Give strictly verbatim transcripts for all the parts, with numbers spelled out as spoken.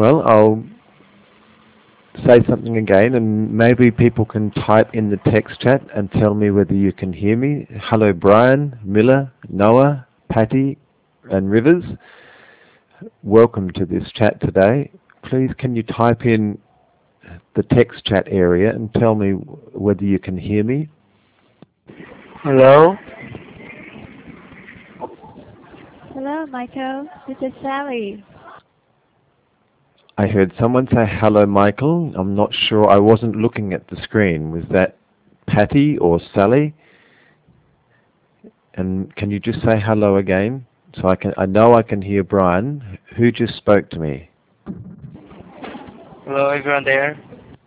Well, I'll say something again, and maybe people can type in the text chat and tell me whether you can hear me. Hello, Brian, Miller, Noah, Patty, and Rivers. Welcome to this chat today. Please, can you type in the text chat area and tell me whether you can hear me? Hello? Hello, Michael. This is Sally. I heard someone say hello, Michael. I'm not sure. I wasn't looking at the screen. Was that Patty or Sally? And can you just say hello again? So I can. I know I can hear Brian. Who just spoke to me? Hello, everyone there?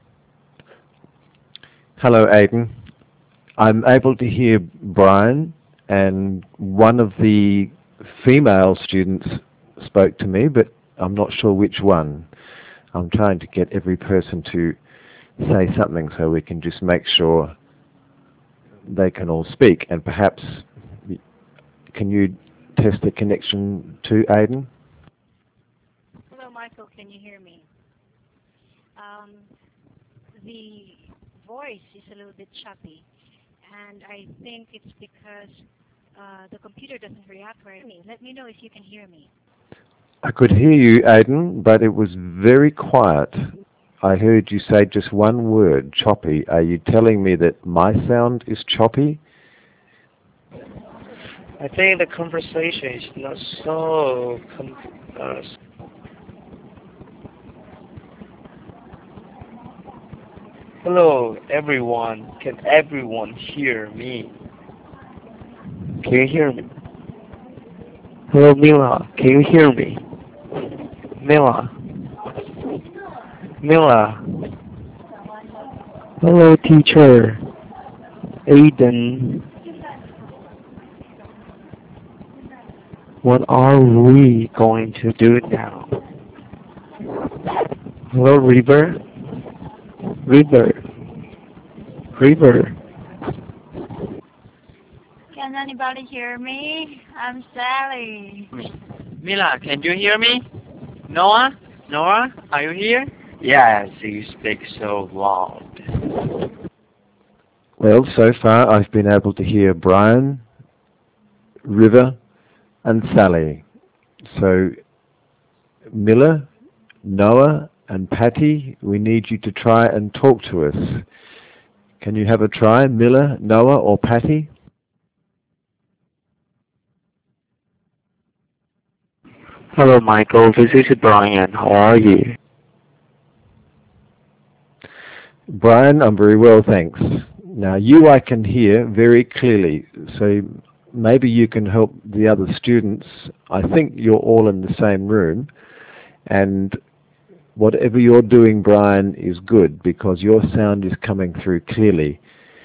Hello, Aidan. I'm able to hear Brian, and one of the female students spoke to me, but I'm not sure which one. I'm trying to get every person to say something so we can just make sure they can all speak. And perhaps, can you test the connection to Aidan? Hello, Michael. Can you hear me? Um, the voice is a little bit choppy, and I think it's because uh, the computer doesn't react right. Let me know if you can hear me. I could hear you, Aidan, but it was very quiet. I heard you say just one word, choppy. Are you telling me that my sound is choppy? I think the conversation is not so... Com uh, Hello, everyone. Can everyone hear me? Can you hear me? Hello, Mila. Can you hear me? Mila. Mila. Hello, teacher. Aiden. What are we going to do now? Hello, River. River. River. Can anybody hear me? I'm Sally. Mila, can you hear me? Noah? Noah, are you here? Yes, you speak so loud. Well, so far I've been able to hear Brian, River, and Sally. So, Miller, Noah, and Patty, we need you to try and talk to us. Can you have a try, Miller, Noah, or Patty? Hello, Michael. This is Brian. How are you? Brian, I'm very well, thanks. Now, you I can hear very clearly, so maybe you can help the other students. I think you're all in the same room, and whatever you're doing, Brian, is good because your sound is coming through clearly.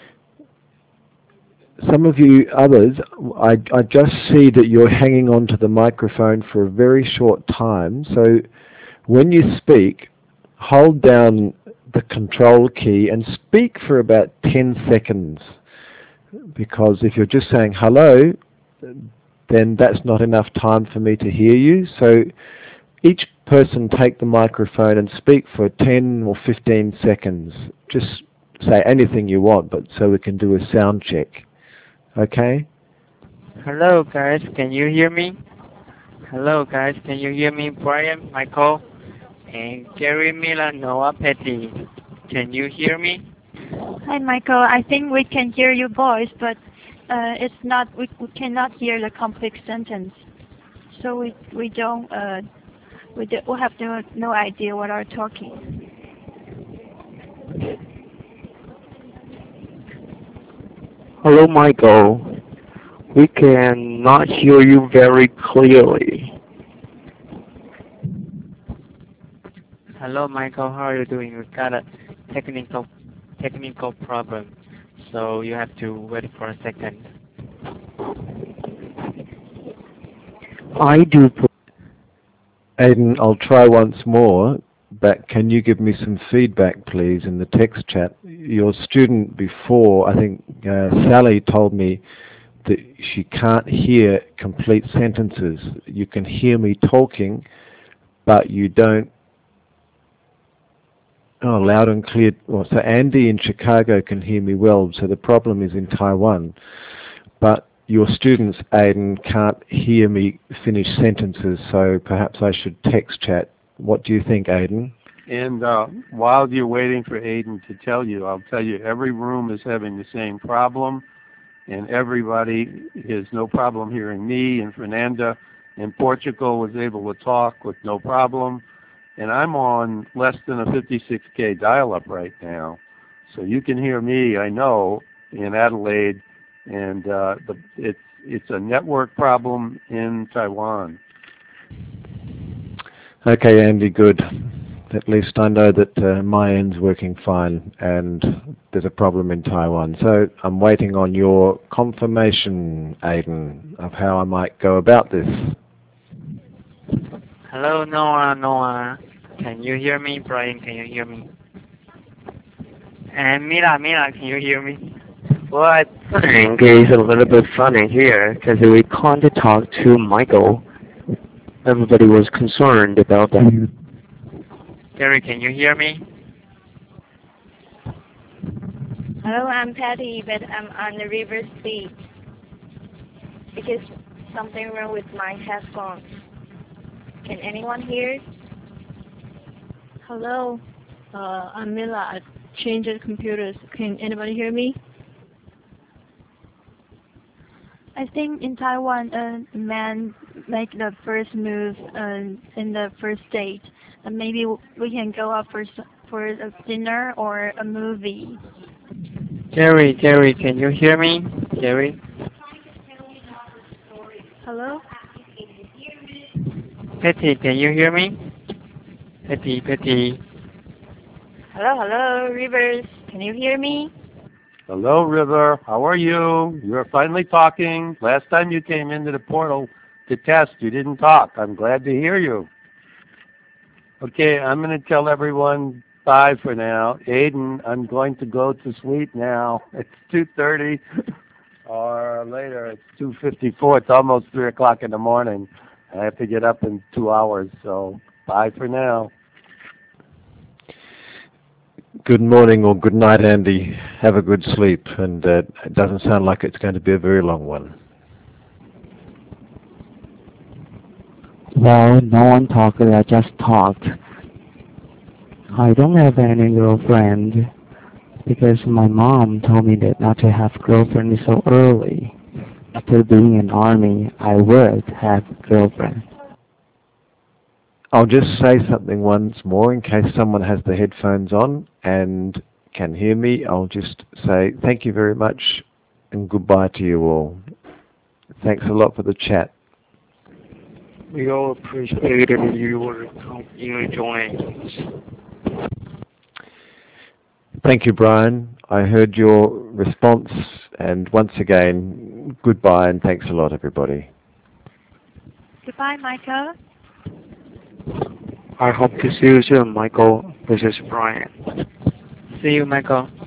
Some of you others, I, I just see that you're hanging on to the microphone for a very short time, so when you speak, hold down the control key and speak for about ten seconds, because if you're just saying hello, then that's not enough time for me to hear you. So each person take the microphone and speak for ten or fifteen seconds. Just say anything you want, but so we can do a sound check. Okay? Hello, guys. Can you hear me? Hello, guys. Can you hear me? Brian, Michael, and Gary, Mila, Noah, Patty. Can you hear me? Hi, Michael. I think we can hear your voice, but uh, it's not. We, we cannot hear the complete sentence. So we we don't. Uh, we do, we have no no idea what are talking. Hello, Michael. We cannot hear you very clearly. Hello, Michael. How are you doing? We've got a technical technical problem, so you have to wait for a second. I do. Aidan, I'll try once more, but can you give me some feedback, please, in the text chat? Your student before, I think uh, Sally told me that she can't hear complete sentences. You can hear me talking, but you don't Oh, loud and clear. Well, so Andy in Chicago can hear me well, so the problem is in Taiwan. But your students, Aidan, can't hear me finish sentences, so perhaps I should text chat. What do you think, Aidan? And uh, while you're waiting for Aidan to tell you, I'll tell you every room is having the same problem, and everybody has no problem hearing me, and Fernanda in Portugal was able to talk with no problem. And I'm on less than a fifty-six K dial-up right now. So you can hear me, I know, in Adelaide, and uh, the, it's, it's a network problem in Taiwan. Okay, Andy, good. At least I know that uh, my end's working fine and there's a problem in Taiwan. So I'm waiting on your confirmation, Aidan, of how I might go about this. Hello, Noah, Noah. Can you hear me? Brian, can you hear me? And Mila, Mila, can you hear me? Well, I think it's a little bit funny here because we can't talk to Michael. Everybody was concerned about that. Gary, can you hear me? Hello, I'm Patty, but I'm on the river speed because something wrong with my headphones. Can anyone hear? Hello, uh, I'm Mila at Changed Computers. Can anybody hear me? I think in Taiwan, a uh, man make the first move uh, in the first date. Uh, maybe we can go out for for a dinner or a movie. Gary, Gary, can you hear me? Gary? Hello? Patty, can you hear me? Patty, Patty. Hello, hello, Rivers. Can you hear me? Hello, River. How are you? You're finally talking. Last time you came into the portal to test, you didn't talk. I'm glad to hear you. Okay, I'm going to tell everyone bye for now. Aidan, I'm going to go to sleep now. It's two thirty or later. It's two fifty-four. It's almost three o'clock in the morning. I have to get up in two hours, so bye for now. Good morning or good night, Andy. Have a good sleep, and uh, it doesn't sound like it's going to be a very long one. Well, no one talked, I just talked. I don't have any girlfriend because my mom told me that not to have girlfriend so early. After being in army, I would have girlfriend. I'll just say something once more in case someone has the headphones on and can hear me. I'll just say thank you very much and goodbye to you all. Thanks a lot for the chat. We all appreciated you you joining. Thank you, Brian. I heard your response, and once again, goodbye and thanks a lot, everybody. Goodbye, Michael. I hope to see you soon, Michael. This is Brian. See you, Michael.